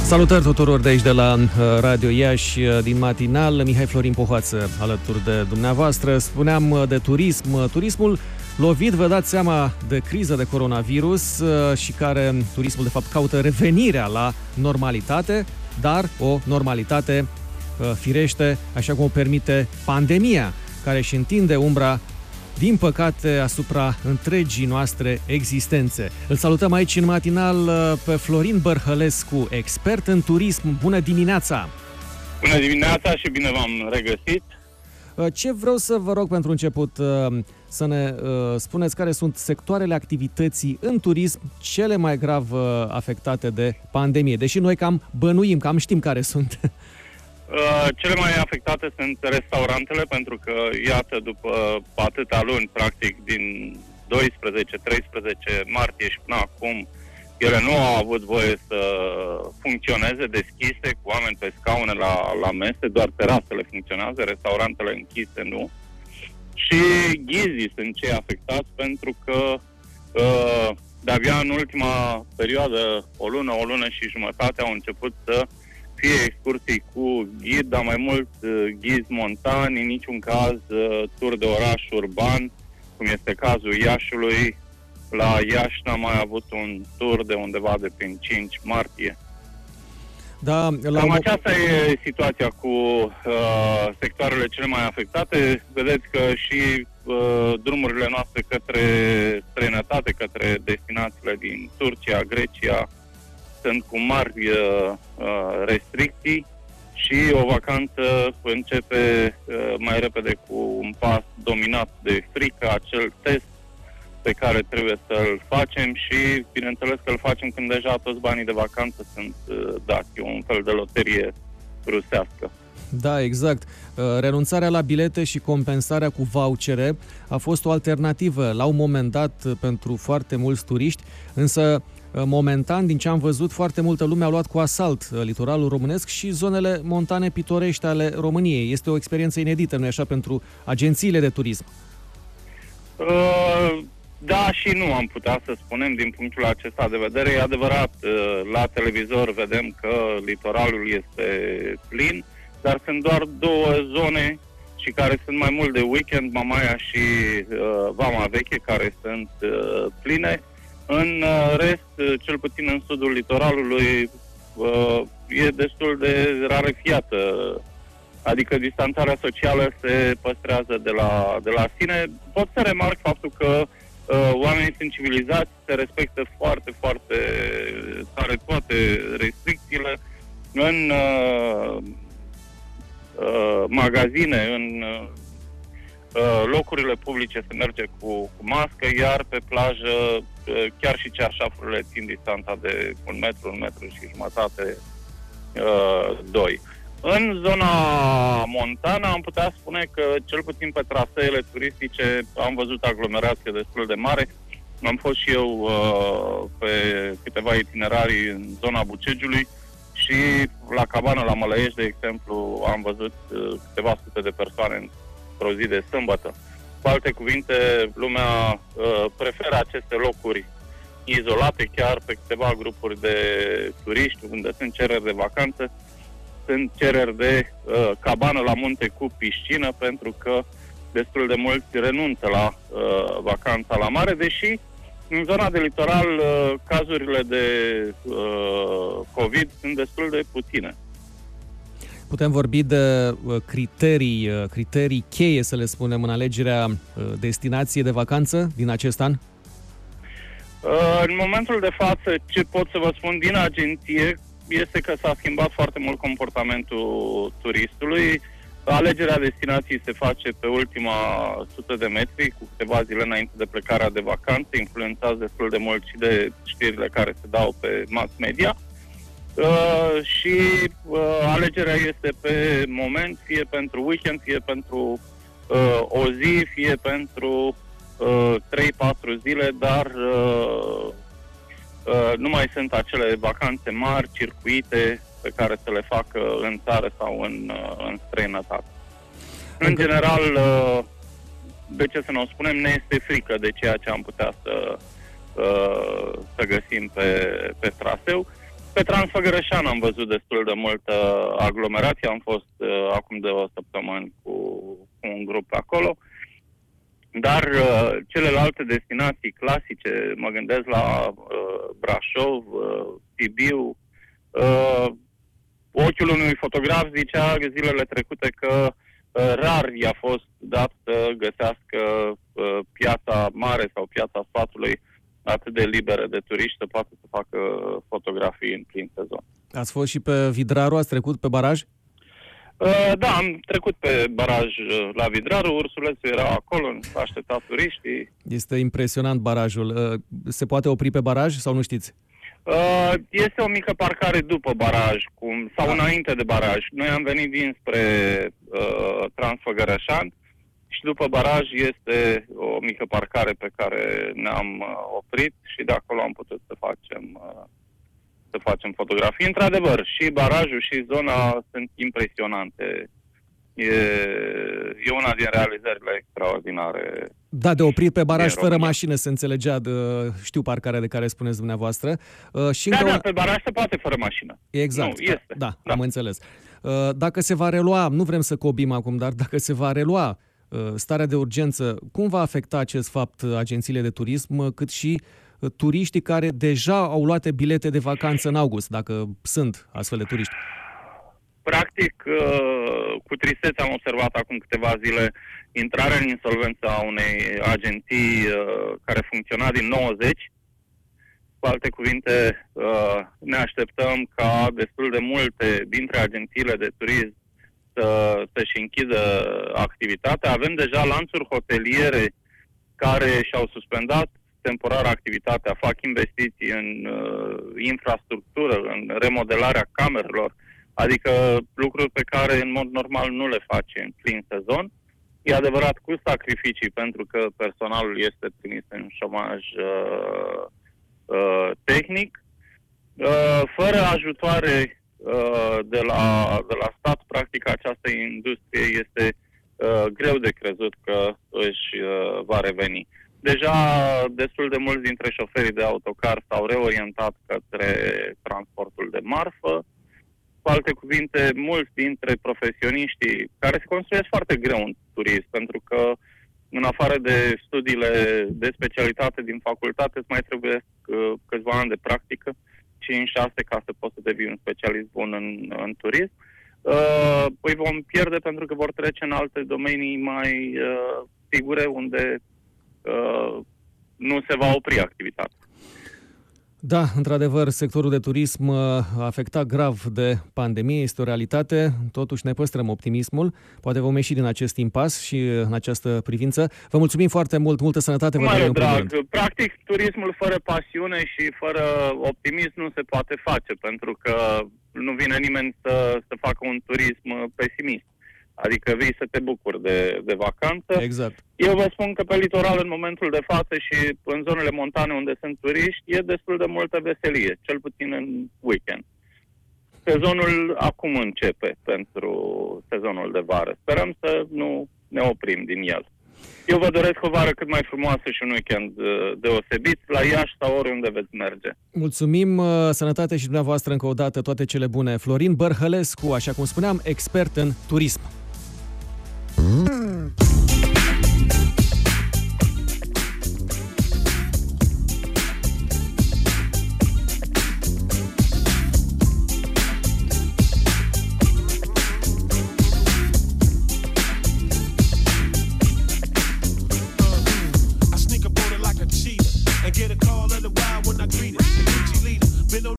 Salutări tuturor de aici de la Radio Iași, din matinal. Mihai Florin Pohoață alături de dumneavoastră. Spuneam de turism. Turismul lovit, vă dați seama, de criză de coronavirus și care turismul de fapt caută revenirea la normalitate, dar o normalitate firește, așa cum o permite pandemia, care își întinde umbra, din păcate, asupra întregii noastre existențe. Îl salutăm aici în matinal pe Florin Bărhălescu, expert în turism. Bună dimineața! Bună dimineața și bine v-am regăsit! Ce vreau să vă rog pentru început să ne spuneți care sunt sectoarele activității în turism cele mai grav afectate de pandemie, deși noi cam bănuim, cam știm care sunt. Cele mai afectate sunt restaurantele, pentru că, iată, după atâtea luni, practic, din 12-13 martie și până acum, ele nu au avut voie să funcționeze deschise, cu oameni pe scaune la mese, doar terasele funcționează, restaurantele închise nu. Și ghizii sunt cei afectați, pentru că de-abia în ultima perioadă, o lună și jumătate, au început să fie excursii cu ghid, dar mai mult ghizi montani, în niciun caz tur de oraș urban, cum este cazul Iașului. La Iași n-am mai avut un tur de undeva de prin 5 martie. Da, Cam aceasta e situația cu sectoarele cele mai afectate. Vedeți că și drumurile noastre către străinătate, către destinațiile din Turcia, Grecia, sunt cu mari restricții și o vacanță începe mai repede cu un pas dominat de frică, acel test pe care trebuie să-l facem și, bineînțeles, că îl facem când deja toți banii de vacanță sunt dați. E un fel de loterie rusească. Da, exact. Renunțarea la bilete și compensarea cu vouchere a fost o alternativă la un moment dat pentru foarte mulți turiști, însă momentan, din ce am văzut, foarte multă lume a luat cu asalt litoralul românesc și zonele montane pitorești ale României. Este o experiență inedită, nu-i așa, pentru agențiile de turism? Da și nu, am putea să spunem din punctul acesta de vedere. E adevărat, la televizor vedem că litoralul este plin, dar sunt doar două zone și care sunt mai mult de weekend, Mamaia și Vama Veche, care sunt pline. În rest, cel puțin în sudul litoralului, e destul de rarefiată, adică distanțarea socială se păstrează de la sine. Pot să remarc faptul că oamenii sunt civilizați, se respectă foarte, foarte tare toate restricțiile. În magazine, în locurile publice se merge cu mască, iar pe plajă chiar și cearșafurile țin distanța de 1 metru și jumătate, 2. În zona montană am putea spune că, cel puțin pe traseele turistice, am văzut aglomerație destul de mare. Am fost și eu pe câteva itinerarii în zona Bucegiului și la Cabană, la Mălăiești, de exemplu, am văzut câteva sute de persoane într-o zi de sâmbătă. Cu alte cuvinte, lumea preferă aceste locuri izolate, chiar pe câteva grupuri de turiști, unde sunt cereri de vacanță, sunt cereri de cabană la munte cu piscină, pentru că destul de mulți renunță la vacanța la mare, deși în zona de litoral cazurile de COVID sunt destul de puține. Putem vorbi de criterii cheie, să le spunem, în alegerea destinației de vacanță din acest an? În momentul de față, ce pot să vă spun din agenție este că s-a schimbat foarte mult comportamentul turistului. Alegerea destinației se face pe ultima 100 de metri, cu câteva zile înainte de plecarea de vacanță, influențați destul de mult și de știrile care se dau pe mass media. Și alegerea este pe moment, fie pentru weekend, fie pentru o zi, fie pentru 3-4 zile, dar nu mai sunt acele vacanțe mari, circuite, pe care să le facă în țară sau în străinătate. În general, de ce să ne o spunem, ne este frică de ceea ce am putea să găsim pe traseu. Pe Transfăgărășan am văzut destul de multă aglomerație. Am fost acum de o săptămână cu un grup acolo. Dar celelalte destinații clasice, mă gândesc la Brașov, Sibiu, ochiul unui fotograf zicea zilele trecute că rar i-a fost dat să găsească piața mare sau piața sfatului atât de liberă de turiști să poată să facă fotografii în plin sezon. Ați fost și pe Vidraru, ați trecut pe baraj? Da, am trecut pe baraj la Vidraru, ursulețul era acolo, aștepta turiștii. Este impresionant barajul. Se poate opri pe baraj sau nu știți? Este o mică parcare după baraj, sau înainte de baraj. Noi am venit dinspre Transfăgărășan și după baraj este o mică parcare pe care ne-am oprit și de acolo am putut să facem fotografii. Într-adevăr, și barajul și zona sunt impresionante. E una din realizările extraordinare. Da, de oprit pe baraj fără mașină se înțelegea, știu parcarea de care spuneți dumneavoastră. Și pe baraj se poate fără mașină. Exact. Nu, este. Da, am înțeles. Dacă se va relua, nu vrem să cobim acum, dar dacă se va relua starea de urgență, cum va afecta acest fapt agențiile de turism, cât și turiștii care deja au luat bilete de vacanță în august, dacă sunt astfel de turiști? Practic, cu tristețe am observat acum câteva zile intrarea în insolvență a unei agenții care funcționa din 90. Cu alte cuvinte, ne așteptăm ca destul de multe dintre agențiile de turism să-și închidă activitatea. Avem deja lanțuri hoteliere care și-au suspendat temporar activitatea, fac investiții în infrastructură, în remodelarea camerelor, adică lucruri pe care în mod normal nu le face în plin sezon. E adevărat cu sacrificii pentru că personalul este trimis în șomaj tehnic. Fără ajutoare de la stat, practic această industrie este greu de crezut că își va reveni. Deja destul de mulți dintre șoferii de autocar s-au reorientat către transportul de marfă. Cu alte cuvinte, mulți dintre profesioniștii care se construiesc foarte greu în turism, pentru că în afară de studiile de specialitate din facultate, îți mai trebuie câțiva ani de practică, 5-6 ca să poți să devii un specialist bun în turism. Îi vom pierde pentru că vor trece în alte domenii mai sigure, unde nu se va opri activitatea. Da, într-adevăr, sectorul de turism afectat grav de pandemie, este o realitate. Totuși ne păstrăm optimismul. Poate vom ieși din acest impas și în această privință. Vă mulțumim foarte mult, multă sănătate. Mare drag, practic turismul fără pasiune și fără optimism nu se poate face, pentru că nu vine nimeni să facă un turism pesimist. Adică vii să te bucuri de vacanță. Exact. Eu vă spun că pe litoral în momentul de față și în zonele montane unde sunt turiști e destul de multă veselie, cel puțin în weekend. Sezonul acum începe pentru sezonul de vară. Sperăm să nu ne oprim din el. Eu vă doresc o vară cât mai frumoasă și un weekend deosebit la Iași sau oriunde veți merge. Mulțumim, sănătate și dumneavoastră încă o dată, toate cele bune. Florin Bărhălescu, așa cum spuneam, expert în turism.